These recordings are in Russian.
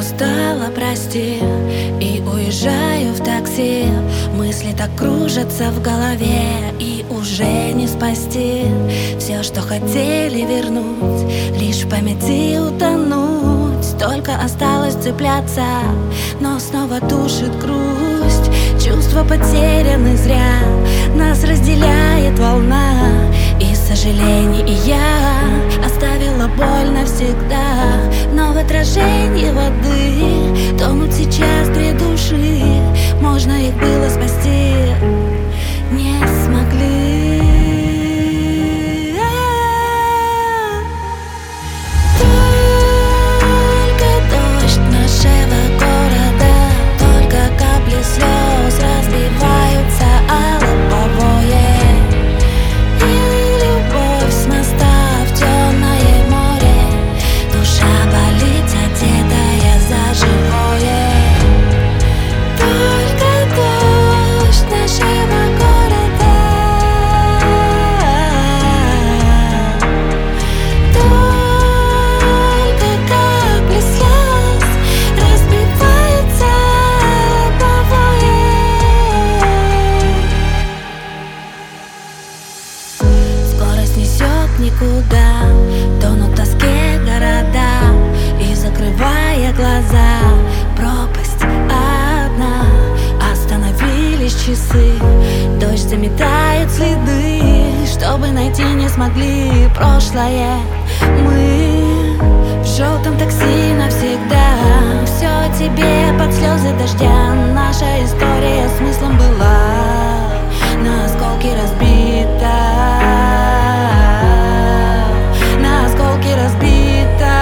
устала, прости, и уезжаю в такси. Мысли так кружатся в голове, и уже не спасти. Все, что хотели вернуть, лишь в памяти утонуть. Только осталось цепляться, но снова душит грусть. Чувства потеряны зря, нас разделяет волна и сожалений, и я оставила боль навсегда. Но в отражении воды тонут сейчас две души. Можно их было спасти, не смогли. Только дождь нашего города, только капли слез разбиваются о лобовое. И любовь с моста в темное море. Душа болит, одетая за живое. Только дождь нашего города, только капли слез разбиваются о лобовое. Скорость несет никуда, тонут в тоске города. И закрывая глаза, пропасть одна. Остановились часы, дождь заметает следы. Чтобы найти не смогли прошлое, мы в желтом такси навсегда. Все о тебе под слезы дождя. Наша история смыслом была на осколки разбита, на осколки разбита.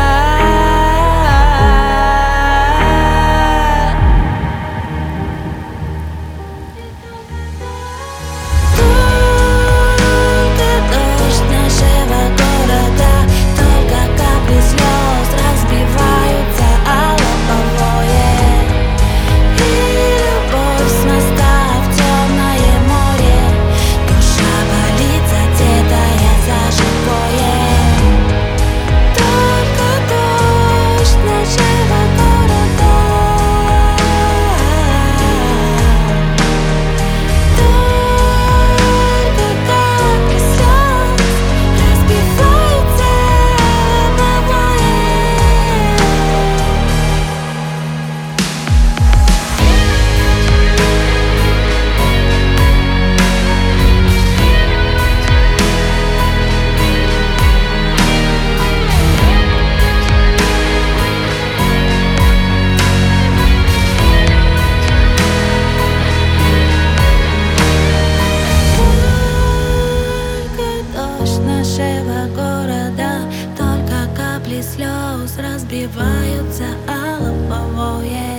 Только дождь нашего города, только капли слез разбиваются о лобовое. И любовь с моста в темное море. Душа болит, задетая за живое. Только дождь нашего города, только капли слез разбиваются о лобовое. Только дождь нашего города, только капли слез разбиваются о лобовое.